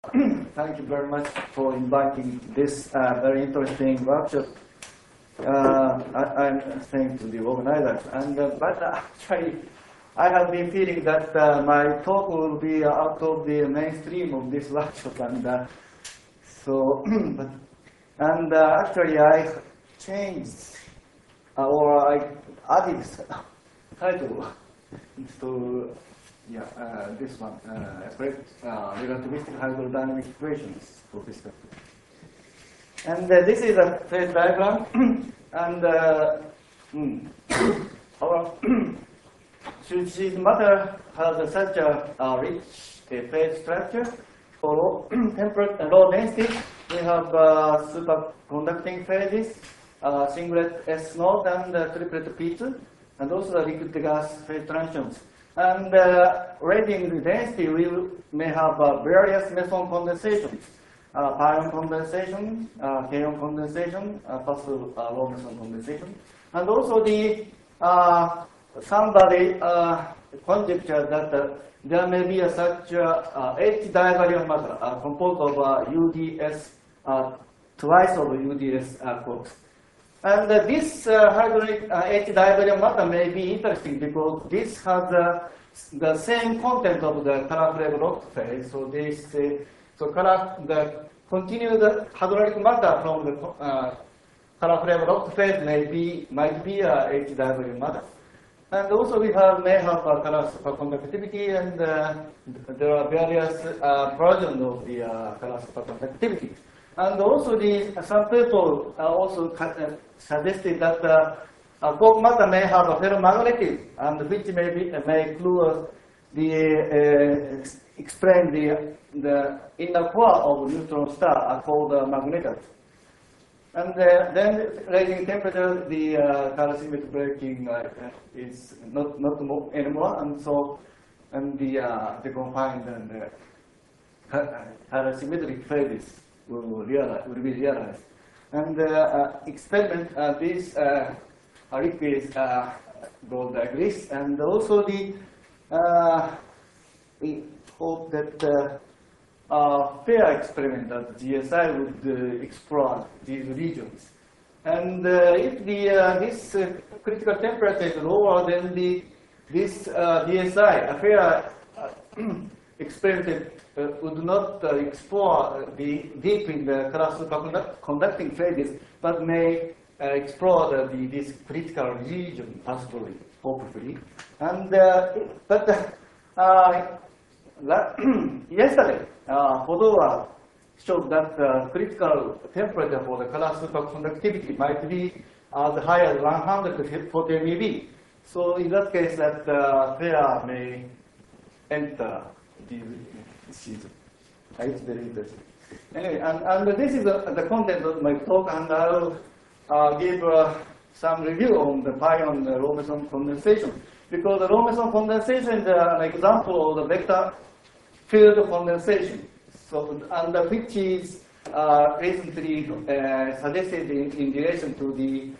Thank you very much for inviting this very interesting workshop. I'm thanks to the organizers. But actually, I have been feeling that my talk will be out of the mainstream of this workshop, actually I changed or I added title to. Yeah, this one, relativistic hydrodynamic equations for physical. And this is a phase diagram, and our sheet matter has such a rich phase structure. For temperate and low density, we have superconducting phases, singlet S node and triplet P2, and also the liquid gas phase transitions. And rating the density, we may have various meson condensations, pion condensation, kaon condensation, passive low meson condensation, and also the somebody conjecture that there may be such H divariant matter composed of UDS twice of UDS quarks. And this hydrogen H divariant matter may be interesting because this has the same content of the Calafreve locked phase. So this the continued hydraulic matter from the Calafreve locked phase might be H divariant matter. And also we may have Calaf superconductivity, and there are various versions of the Calaf superconductivity. And also, some people also suggested that quark matter may have a ferromagnetism, and which may clue explain the inner core of neutron star called magnetar. And then raising temperature, the characteristic breaking is not anymore, and so the confined and parasymmetric phases will be realized. And experiment these liquids go like this, and also we hope that fair experiment at GSI would explore these regions. And if this critical temperature is lower than this DSI, a fair experiment would not explore deep in the superconducting phases, but may explore this critical region possibly, hopefully. And yesterday, Hodor showed that critical temperature for the color superconductivity might be as high as 140 MeV. So in that case, that fair may enter the season. It's very interesting. Anyway, and this is the content of my talk, and I'll give some review on the pion low meson condensation. Because the low meson condensation is an example of the vector field condensation. So, and which is recently suggested in relation to the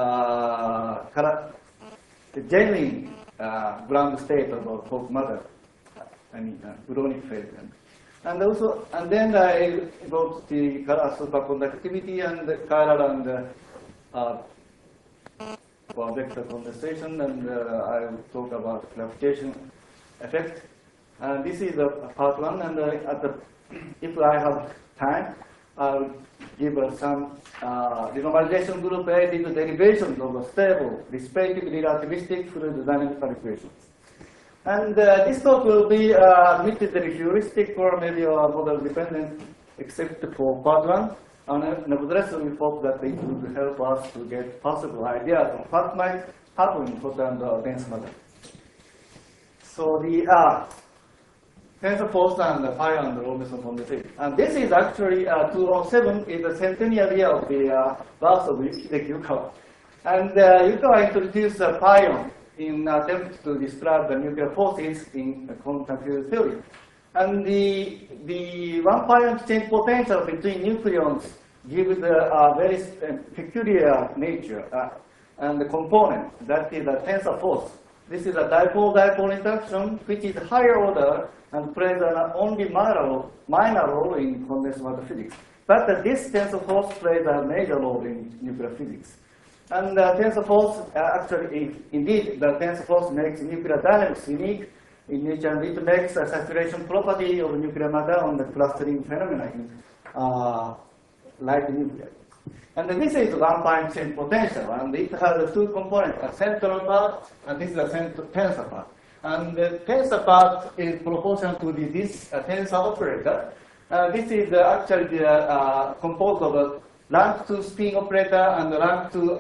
genuine ground state of quark matter. I mean, Brownian phase. And also, and then I go to the superconductivity and the chiral and vector condensation, and I will talk about clarification effect. And this is part one, and if I have time, I'll give some renormalization group related derivations of a stable, respectively relativistic fluid dynamical equations. And this talk will be admittedly heuristic or maybe model dependent, except for part one. And nevertheless, we hope that it will help us to get possible ideas on what might happen in hot and dense matter. So the tensor force and the pion and the low meson condensation. And this is actually 2007 is the centennial year of the birth of Hideki Yukawa. And Yukawa introduced the pion in attempt to describe the nuclear forces in quantum field theory. And the one pion exchange potential between nucleons gives a very peculiar nature and the component, that is a tensor force. This is a dipole-dipole interaction, which is higher order and plays an only minor role in condensed matter physics. But this tensor force plays a major role in nuclear physics. And tensor force, indeed, the tensor force makes nuclear dynamics unique in nature, and it makes a saturation property of nuclear matter on the clustering phenomena in light nuclei. And this is one-point chain potential, and it has two components, a central part, and this is a tensor part. And the tensor part is proportional to this tensor operator. This is actually composed of a rank 2 spin operator and rank 2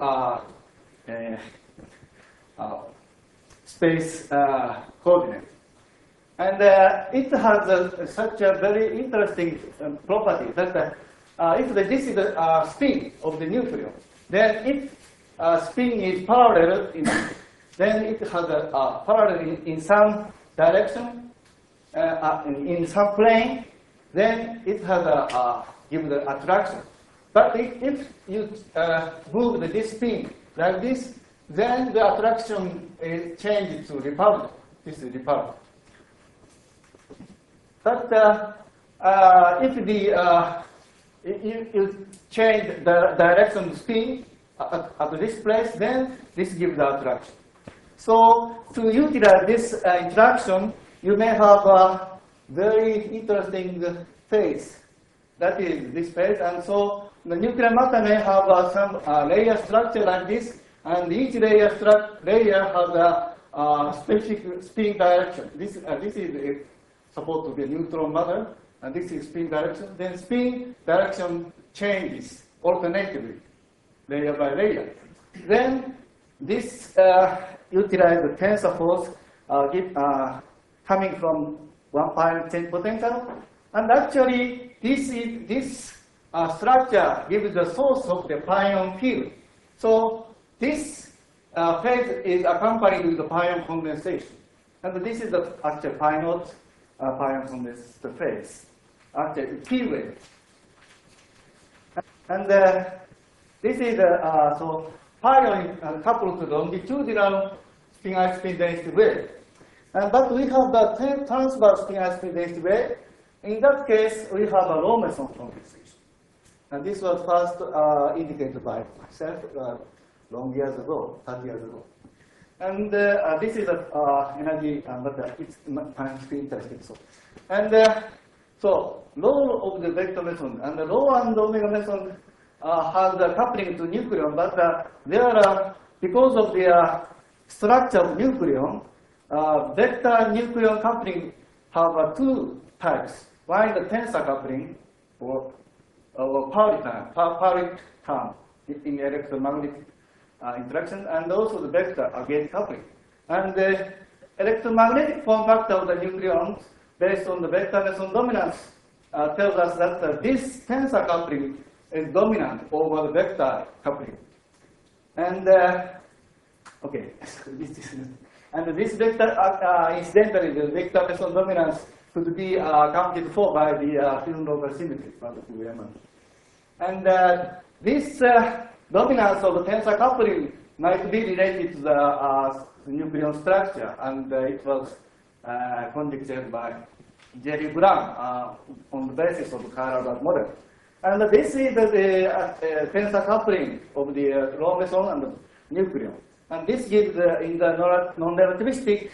space coordinate. And it has such a very interesting property that if this is the spin of the nucleon, then if spin is parallel, then it has a parallel in some direction, in some plane, then it has give the attraction. But if you move this spin like this, then the attraction is changed to repulsion. This is repulsion. But if you change the direction of spin at this place, then this gives the attraction. So to utilize this interaction, you may have a very interesting phase. That is this phase, and so the nuclear matter may have some layer structure like this, and each layer has a specific spin direction. This is supposed to be a neutron matter, and this is spin direction. Then spin direction changes alternatively, layer by layer. Then this utilize the tensor force coming from one-point chain potential, and actually this structure gives the source of the pion field. So this phase is accompanied with the pion condensation, and this is the actual pion condensed phase, actually P wave. And this is so pion is coupled to the longitudinal spin density wave. But we have the transverse spin density wave. In that case, we have a low-Meson condensation. And this was first indicated by myself long years ago, 30 years ago. And this is energy, but it's interesting. So. And so, law of the vector meson, and the law and omega meson have the coupling to nucleon, but there are, because of the structure of nucleon, vector nucleon coupling have two types. One is the tensor coupling, or Pauli term in electromagnetic interaction, and also the vector gate coupling. And the electromagnetic form factor of the nucleons, based on the vector meson dominance, tells us that this tensor coupling is dominant over the vector coupling. And okay, and this vector, incidentally, the vector meson dominance could be accounted for by the film local symmetry. And this dominance of the tensor coupling might be related to the nucleon structure, and it was conjectured by Jerry Brown on the basis of the Karl model. And this is the tensor coupling of the low meson and the nucleon. And this gives in the non-relativistic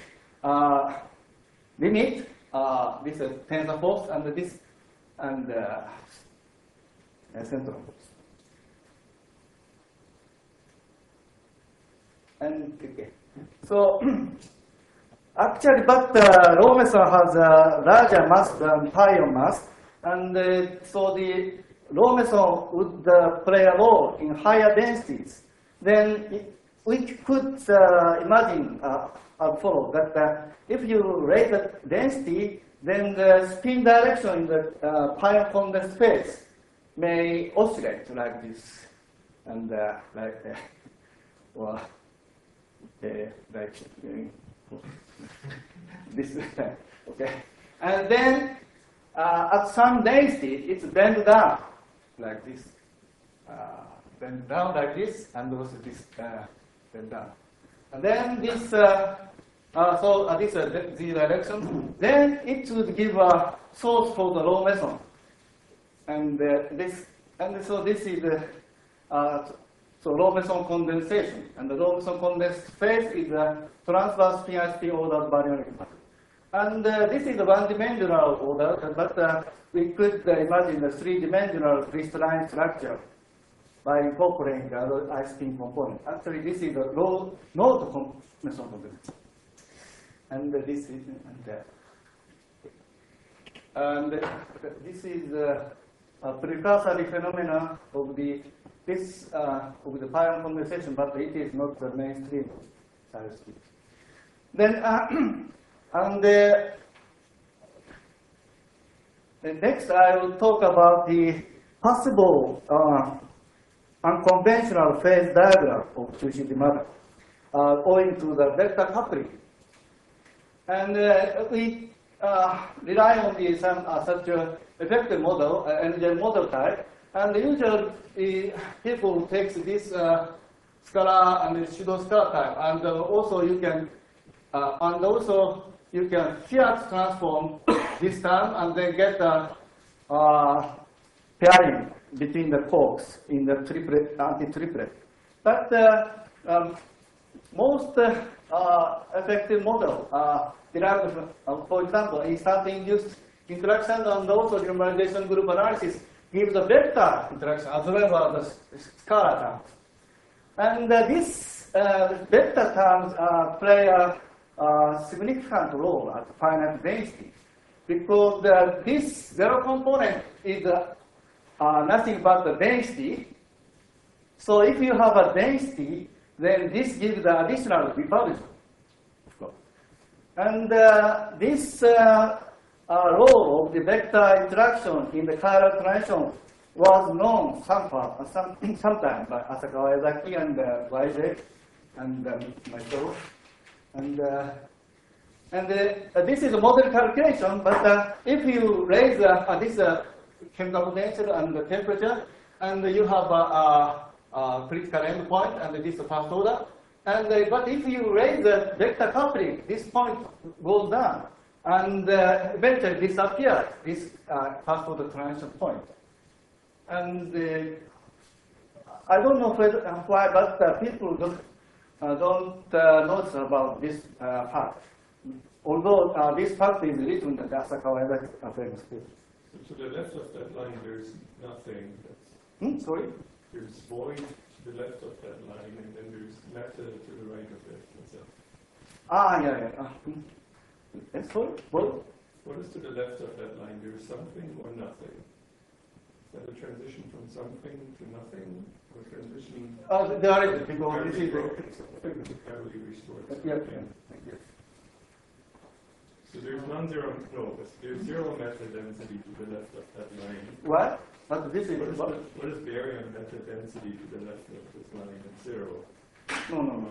limit, this is tensor force, and this and central force. And okay, so actually, but low meson has a larger mass than pion mass, and so the low meson would play a role in higher densities. Then we could imagine as follows, that if you raise the density, then the spin direction in the pion condensed phase may oscillate like this, and like well, like this. Okay, and then at some density, it's bent down like this, bent down like this, and also this bent down. And then this This is the direction. Then it would give a source for the low meson. And so this is the low meson condensation. And the low meson condensed phase is a transverse PISP ordered baryonic pattern. And this is a one-dimensional order, but we could imagine a three-dimensional crystalline structure by incorporating the ice-spin component. Actually, this is a low node meson condensation. And this is and this is a precursory phenomena of the pion condensation, but it is not the mainstream characteristic. Then next I will talk about the possible unconventional phase diagram of QCD matter owing to the vector coupling. And we rely on such an effective model, energy model type. And usually people take this scalar and pseudo-scalar type. And also you can Fiat transform this term and then get a pairing between the quarks in the triplet, anti-triplet. But most effective model derived from, for example, instant induced interaction and also renormalization group analysis give the vector interaction as well as the scalar terms. And these vector terms play a significant role at finite density because this zero component is nothing but the density. So if you have a density, then this gives the additional repulsion, of course. And this role of the vector interaction in the chiral transition was known sometime by Asakawa Ezaki and YJ and myself. And this is a model calculation, but if you raise this chemical potential and the temperature, and you have a critical endpoint, and this is first order, and but if you raise the vector coupling, this point goes down, and eventually disappears, this first order transition point. And I don't know why, but people don't notice about this fact. Although this fact is written in the Asakawa famous paper. So to the left of that line, there's nothing. Sorry? There's void to the left of that line, and then there's matter to the right of it. Yeah. Sorry? What? What is to the left of that line? There's something or nothing. Is that a transition from something to nothing? Or transition? There is, because this is gravity restored. Yeah. So there's non-zero, no, there's zero matter density to the left of that line. What? But this is what is baryon matter density to the left of this line? It's zero. No.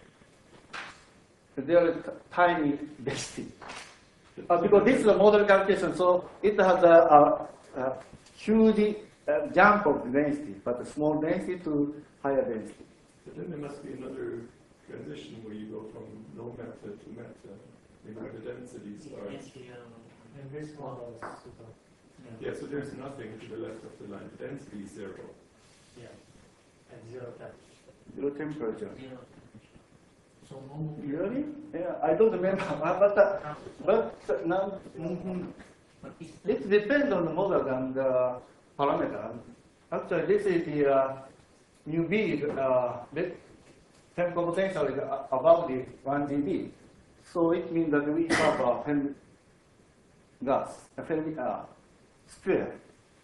There is tiny density. Because this is a model calculation, so it has a huge jump of density, but a small density to higher density. But then there must be another transition where you go from no matter to matter, where the density starts. In this model, Yeah, so there's nothing to the left of the line. The density is zero. Yeah, at zero temperature. Zero temperature. So no. Really? Yeah, I don't remember. But now, it depends on the model and the parameter. Actually, this is the mu b, chemical potential is above the 1 dB. So it means that we have a Fermi gas, a Fermi sphere.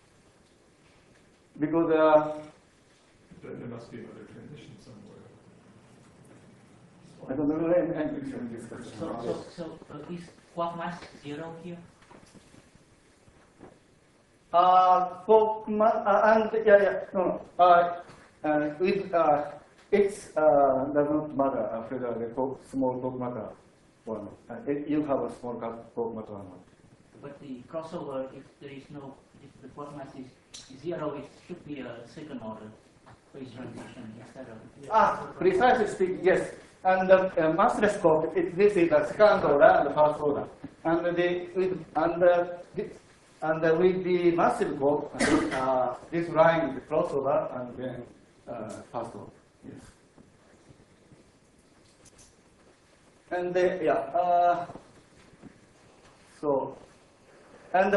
Because Then there must be another transition somewhere. I don't know anything from this question. So is quark mass zero here? It doesn't matter whether the small quark matter or not. You have a small quark matter or not. But the crossover, if there is no, if the quark mass is zero, it should be a second order. phase transition instead of. Precisely speaking, yes. And the massless code, this is the second order and the first order. And with the massive code, this line is the crossover and then first order. Yes. And so, and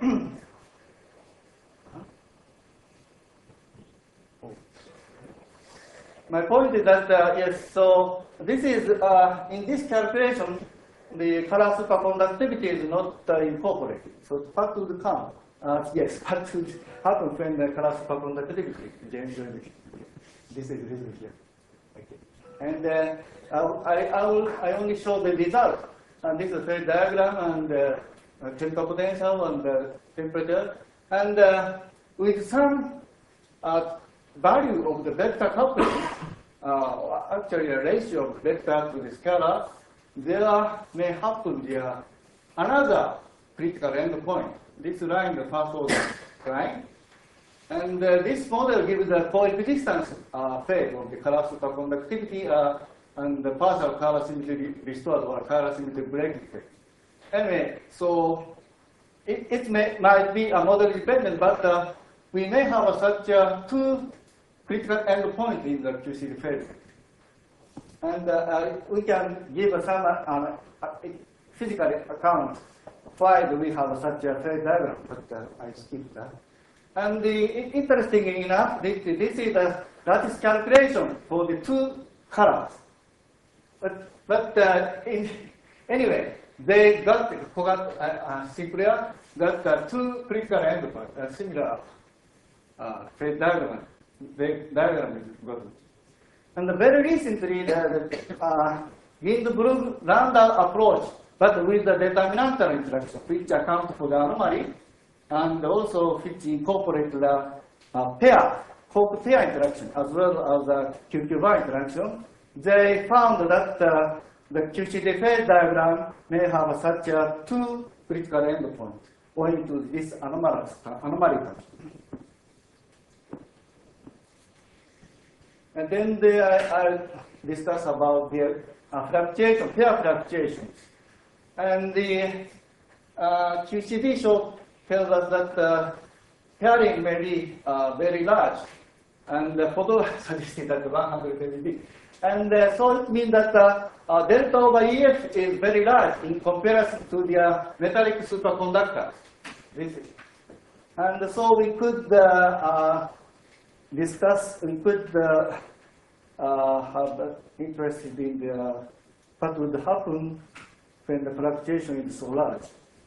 my point is that yes. So this is in this calculation, the color superconductivity is not incorporated. So what would come? Yes, what would happen when the color superconductivity generally? This is here. Okay. And I only show the result. And this is the diagram and chemical potential and temperature. And with some value of the vector coupling, actually a ratio of vector to the scalar, there may happen another critical endpoint. This line, the first order line. And this model gives the coexistence phase of the color superconductivity and the partial color symmetry restored or color symmetry breaking phase. Anyway, so it might be a model dependent, but we may have such two critical endpoints in the QCD phase. And we can give some physical account why do we have such a phase diagram, but I skipped that. And interestingly enough, this is the lattice calculation for the two colors. Anyway, they got Cypria got two critical endpoints, similar phase diagram. The diagram is good. And very recently, the Ginsburg Landau approach, but with the determinantal interaction, which accounts for the anomaly, and also which incorporate the Hawke pair interaction as well as the QQ bar interaction, they found that the QCD phase diagram may have such two critical endpoints owing to this anomaly. And then I discuss about the fluctuation, pair fluctuations. And the QCD show tells us that pairing may be very large, and the photo suggested that 100 MeV. And so it means that delta over EF is very large in comparison to the metallic superconductors. And so we could discuss, we could have interested in what would happen when the fluctuation is so large.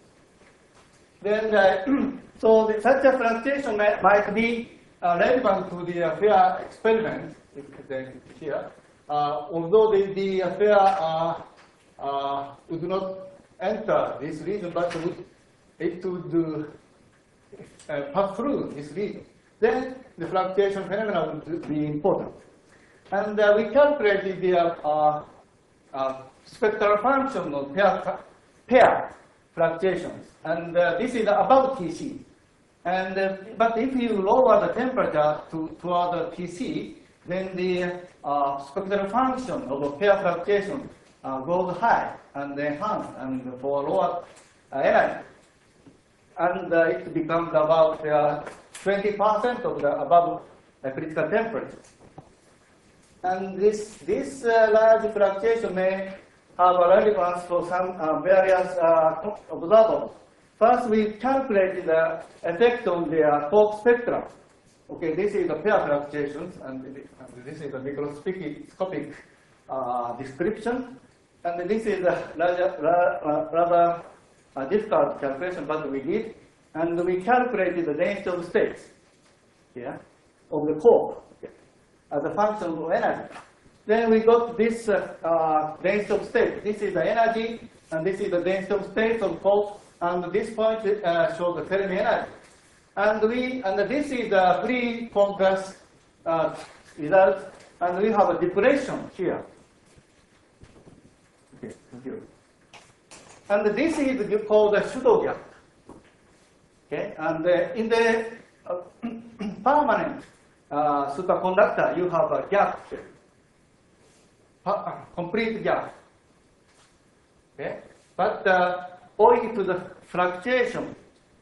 Then, so such a fluctuation might be relevant to the fair experiment here. Although the affair would not enter this region, but it would pass through this region, then the fluctuation phenomenon would be important. And we calculated the spectral function of pair fluctuations, and this is above Tc. And but if you lower the temperature toward the Tc, then the spectral function of the pair fluctuation goes high and enhanced, and for lower energy, and it becomes about 20% of the above critical temperature. And this large fluctuation may have a relevance for some various observables. First, we calculated the effect on the Hawke spectrum. Okay, this is the pair fluctuations, and this is the microscopic description. And this is a rather difficult calculation, but we did. And we calculated the density of states of the core as a function of energy. Then we got this density of state. This is the energy, and this is the density of states of core. And this point shows the Fermi energy. And this is the free compress result, and we have a depression here. Okay, thank you. And this is called the pseudo gap. Okay, and in the permanent superconductor, you have a gap here, complete gap. Okay? But owing to the fluctuation,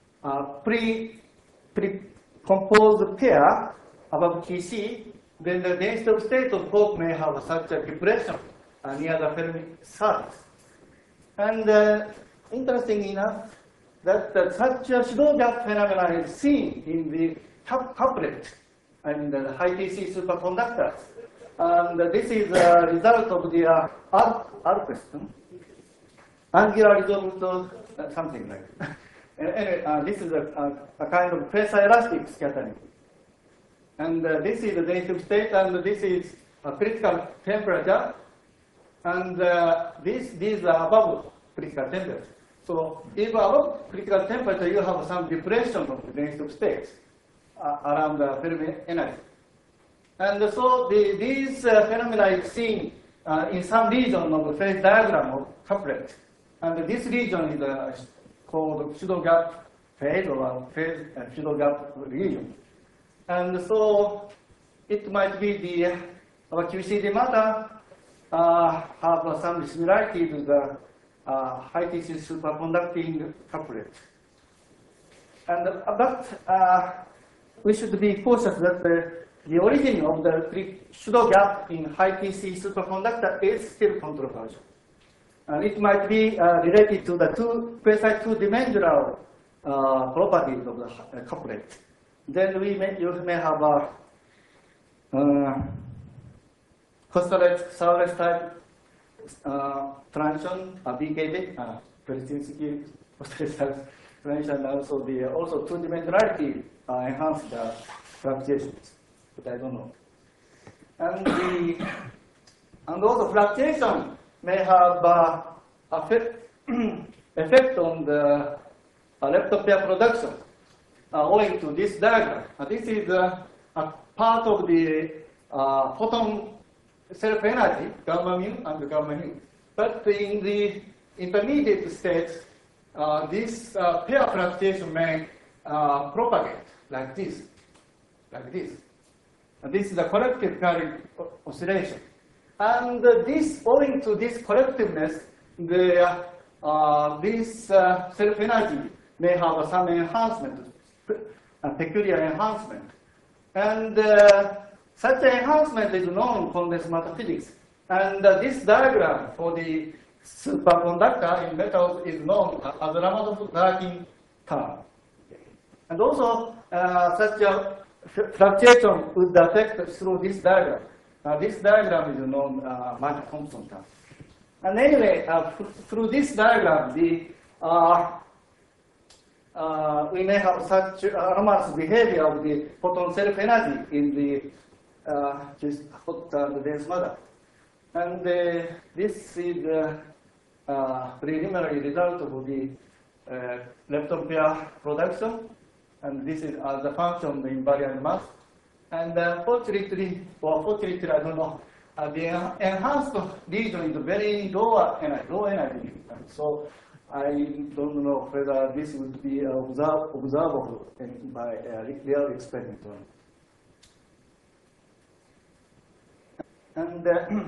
pre-composed pair above TC, then the density of state of Hawke may have such a depression near the Fermi surface. And interesting enough, that such a Shidell gap phenomena is seen in the couplet, I mean the high TC superconductors. And this is a result of the question. Angular resolved something like that. Anyway, this is a kind of quasi-elastic scattering. And this is the density of state, and this is a critical temperature. And these are above critical temperature. So if above critical temperature, you have some depression of the density of states around the Fermi energy. And so these phenomena is seen in some region of the phase diagram of couplet. And this region is called Shidell gap phase or phase Shidell gap region. And so it might be the QCD matter have some similarity to the high TC superconducting couplet. And but we should be cautious that the origin of the Shidell gap in high TC superconductor is still controversial. And it might be related to the quasi-two-dimensional properties of the couplet. Then you may have a Kosterlitz-Sourles type transition, BKT, Brzezinski Kosterlitz transition, and also also two-dimensionality enhance the fluctuations, but I don't know. And also fluctuation may have effect on the lepton pair production owing to this diagram. This is a part of the photon self-energy, gamma mu and gamma mu. But in the intermediate states, this pair fluctuation may propagate like this, like this. And this is a collective pairing oscillation. And this, owing to this collectiveness, this self-energy may have some enhancement, peculiar enhancement. And such enhancement is known in condensed matter physics. And this diagram for the superconductor in metals is known as the Ramazoff-Larkin term. And also, such a fluctuation would affect through this diagram. This diagram is known Mark-Thompson term. And anyway, through this diagram, we may have such anomalous behavior of the photon self-energy in the hot and dense matter. And this is the preliminary result of the lepton pair production. And this is as a function of the invariant mass. And fortunately, or fortunately, I don't know, the enhanced region is very low energy. And so I don't know whether this would be observable by a real experiment. And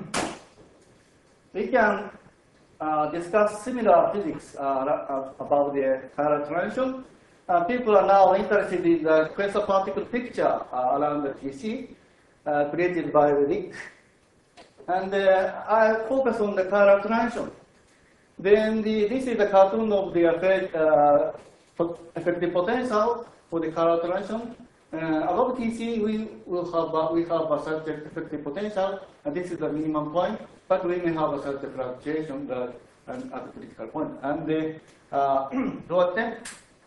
we can discuss similar physics about the chiral transition. People are now interested in the quasar particle picture around the TC created by Rick. And I focus on the chiral transition. Then this is the cartoon of the effective potential for the chiral transition. Above TC, we have such effective potential, and this is the minimum point. But we may have such a fluctuation at the critical point. And the lower temp.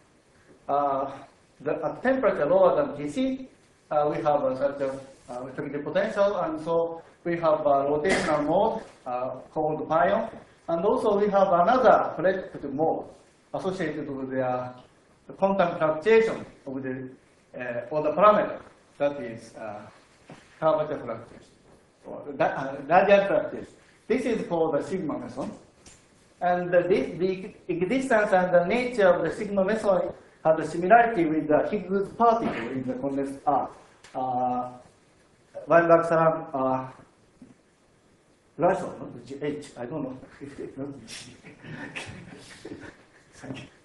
At temperature lower than TC, we have such a effective potential, and so we have a rotational mode called pion, and also we have another collective mode associated with the quantum fluctuation of the or the parameter, that is curvature fluctuation or radial fluctuation. This is called the sigma meson, and the existence and the nature of the sigma meson has a similarity with the Higgs particle in the condensed arc. Weinberg Salam Grashov, not H, I don't know. Not G. Thank you.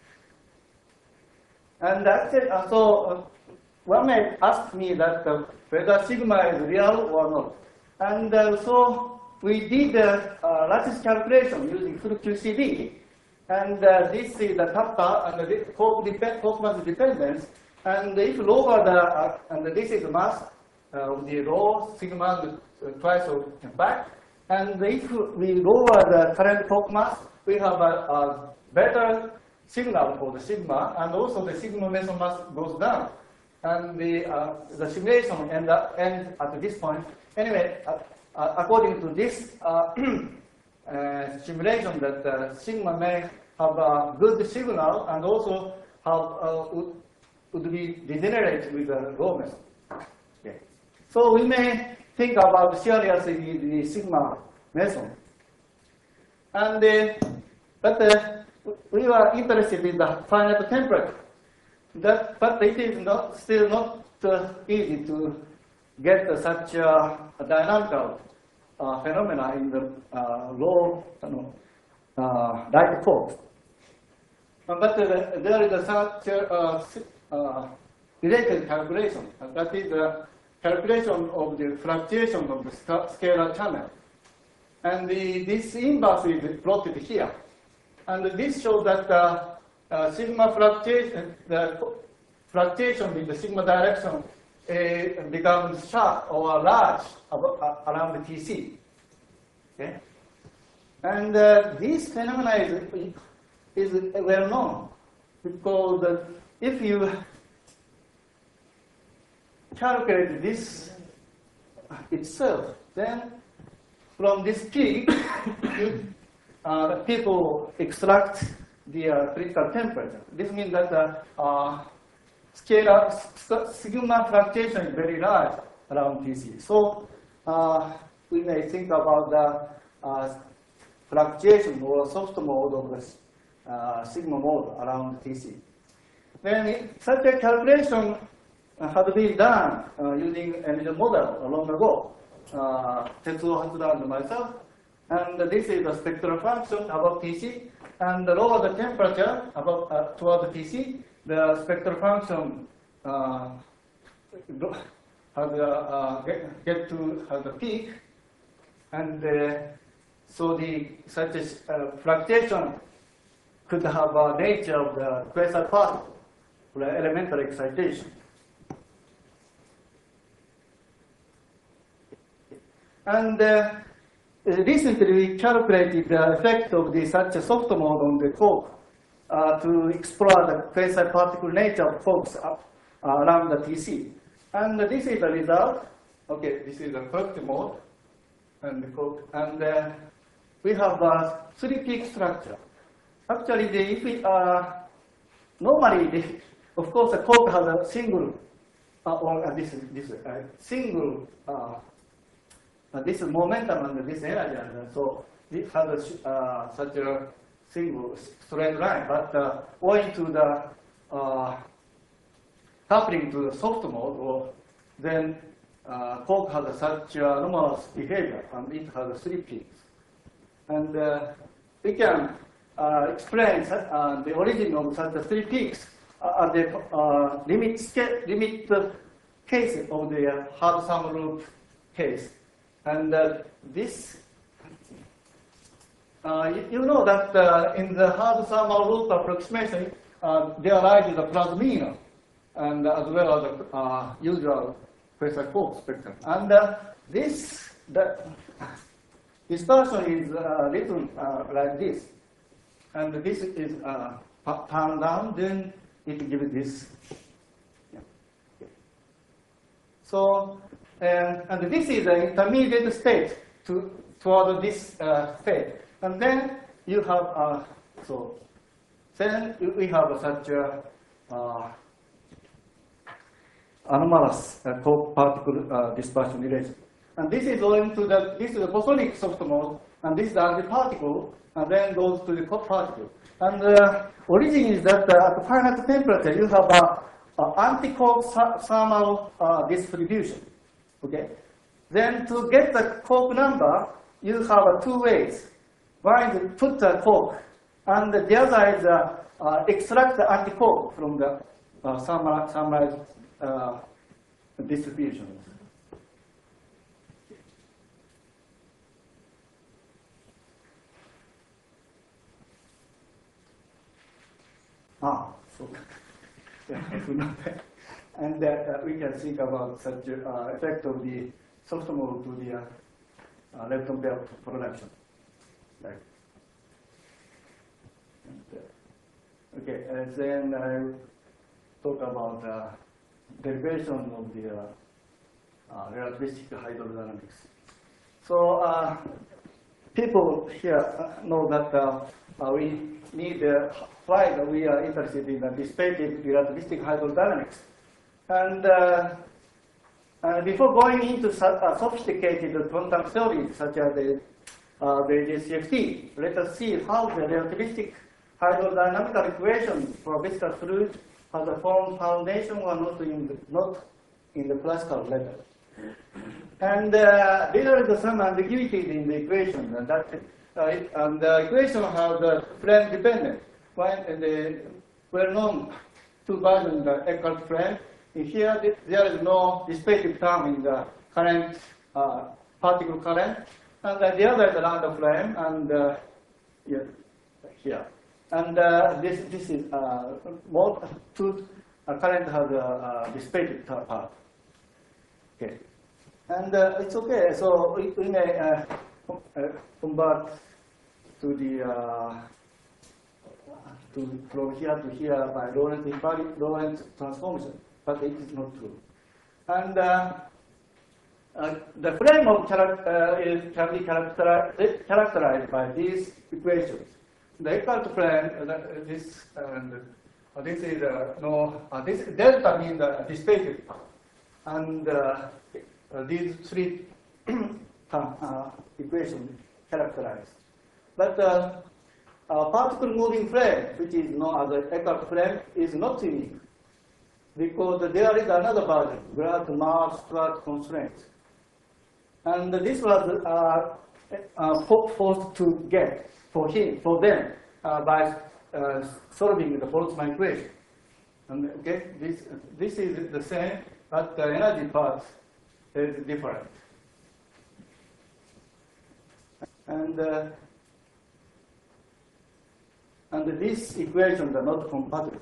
And actually, one may ask me that whether sigma is real or not. And so we did lattice calculation using full QCD. And this is the kappa and the Hawke mass dependence. And if lower the, and this is the mass of the rho sigma twice of back. And if we lower the current Hawke mass, we have a better signal for the sigma, and also the sigma meson mass goes down. And the simulation ends at this point. Anyway, according to this simulation, that sigma may have a good signal and also have, would be degenerate with the rho meson. Okay. So we may think about seriously the sigma meson. And we were interested in the finite temperature. But it is still not easy to get such a dynamical phenomena in the low light force. But there is such related calculation. That is the calculation of the fluctuation of the scalar channel. And this inverse is plotted here. And this shows that sigma fluctuation, the fluctuation in the sigma direction becomes sharp or large around the TC. Okay? And this phenomena is well known because if you calculate this itself, then from this peak, people extract the critical temperature. This means that scalar sigma fluctuation is very large around TC. So we may think about the fluctuation or soft mode of the sigma mode around TC. Then such a calculation had been done using energy model long ago. Tetsuo Hatsuda and myself. And this is the spectral function above TC. And the lower the temperature above toward the TC, the spectral function get to the peak. And so such a fluctuation could have a nature of the quasar particle, or elementary excitation. And recently we calculated the effect of such a soft mode on the quark to explore the quasar particle nature of quarks around the TC. And this is the result. Okay, this is the first mode. And we have a three-peak structure. Actually, if we normally, of course, the quark has a single, this momentum and this energy, and so it has such a single straight line. But owing to the coupling to the soft mode, then quark has such anomalous behavior, and it has three peaks. And we can explain the origin of such three peaks at the limit case of the hard sum loop case. And this, you know that in the hard sum loop approximation, there lies the plasmina, and as well as the usual quasar quark spectrum. And this dispersion is written like this. And this is turned down, then it gives this. Yeah. So, and this is the intermediate state toward this state. And then you have, then we have such anomalous quark particle dispersion relation. And this is owing to this is the bosonic soft mode, and this is the antiparticle, and then goes to the quark particle. And the origin is that at the finite temperature, you have a anti-Cork thermal distribution. Okay? Then to get the Cork number, you have two ways. One is put the Cork, and the other is extract the anti-Cork from the thermal distribution. So yeah, and we can think about such effect of the soft mode to the lepton belt production. Right. Okay, and then I talk about derivation of the relativistic hydrodynamics. So people here know that we need why we are interested in the dissipative relativistic hydrodynamics. And before going into sophisticated quantum theories such as the JCFT, let us see how the relativistic hydrodynamical equation for viscous fluid has a firm foundation or not in the classical level. And there is some ambiguity in the equation, and the equation has frame dependent. When the well-known two versions, the Eckert frame, in here there is no dissipative term in the current particle current, and the other is the lambda frame, and here. And this is more two current has a dissipative part. Okay, and it's okay. So we may convert to the from here to here by Lorentz transformation, but it is not true. And the frame of can be characterized by these equations. The Eckert frame, this is this delta means the dissipative part, and these three equations characterized. But particle moving frame, which is known as the Eckert frame, is not unique because there is another version, Grad-Mars-Stuart constraint. And this was forced to get for them by solving the Boltzmann equation. And okay, this is the same, but the energy part is different. And these equations are not compatible.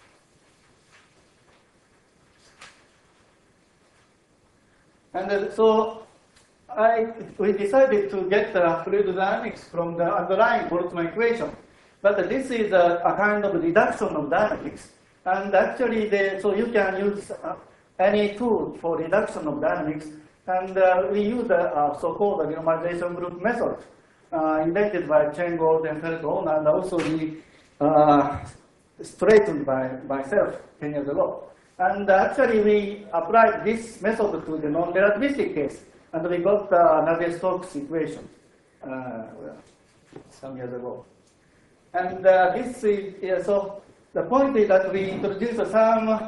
And so we decided to get fluid dynamics from the underlying Boltzmann equation. But this is a kind of reduction of dynamics. And actually, so you can use any tool for reduction of dynamics. And we use the so-called renormalization group method invented by Chain-Gold and Feldholm, and also straightened by myself 10 years ago. And actually, we applied this method to the non-relativistic case, and we got Navier-Stokes equation some years ago. And this is, so the point is that we introduced some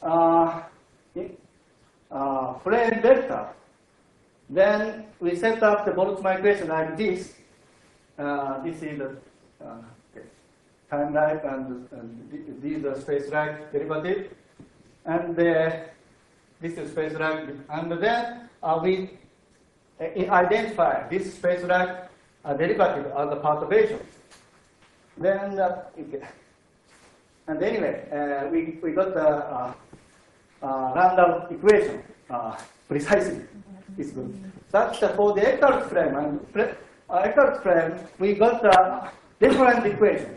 frame delta. Then we set up the Boltzmann equation like this. This is the time life, and these are space right derivative. And this is space right. And then we identify this space right derivative as a perturbation. Then, and anyway, we got the random equation precisely. It's good. That's for the Eckert frame. And Eckert frame, we got a different equation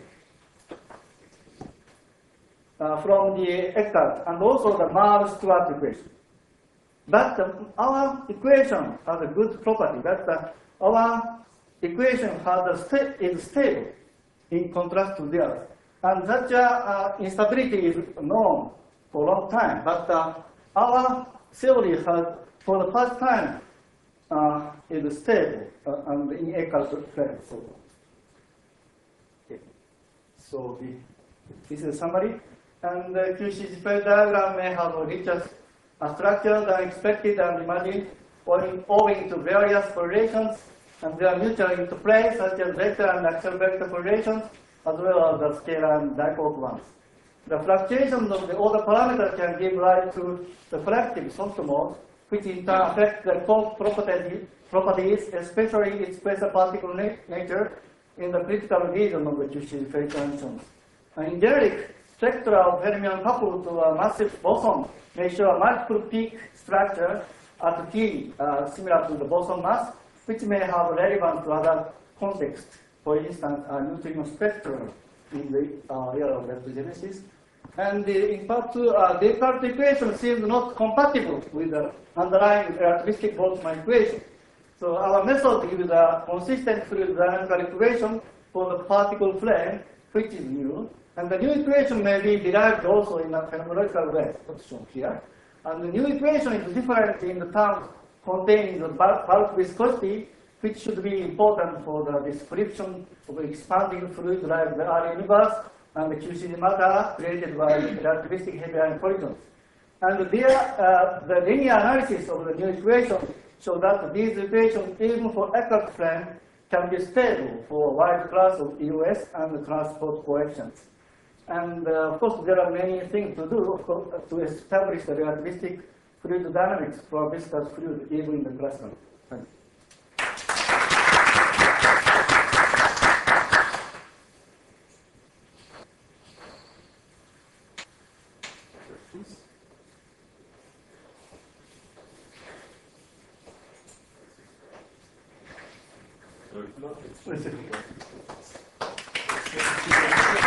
from the Eckert and also the Mars-Stuart equation. But our equation has a good property that our equation is stable in contrast to theirs. And such instability is known for a long time. But our theory has, for the first time, is stable and in Eckert frame. So this is a summary. And the QCD phase diagram may have a richer structure than expected and imagined, owing to various correlations and their mutual interplay, such as vector and axial vector correlations, as well as the scalar and dipole ones. The fluctuations of the order parameter can give rise to the collective soft mode, which in turn affect the core properties, especially its special particle nature in the critical region of the QCD phase transitions. In generic, spectra of fermion coupled to a massive boson may show a multiple peak structure at T similar to the boson mass, which may have relevance to other contexts. For instance, a neutrino spectrum in the area of electrogenesis. And in part 2, Descartes' equation seems not compatible with the underlying relativistic Boltzmann equation. So our method gives a consistent fluid dynamical equation for the particle plane, which is new. And the new equation may be derived also in a phenomenological way, as shown here. And the new equation is different in the terms containing the bulk viscosity, which should be important for the description of expanding fluid like the early universe and the QCD matter created by relativistic heavy ion collisions. And the linear analysis of the new equation shows that these equations, even for Eckert plane, can be stable for a wide class of EOS and transport coefficients. And of course, there are many things to do to establish the relativistic fluid dynamics for viscous fluid, even in the classical. Thank you. So if not, it's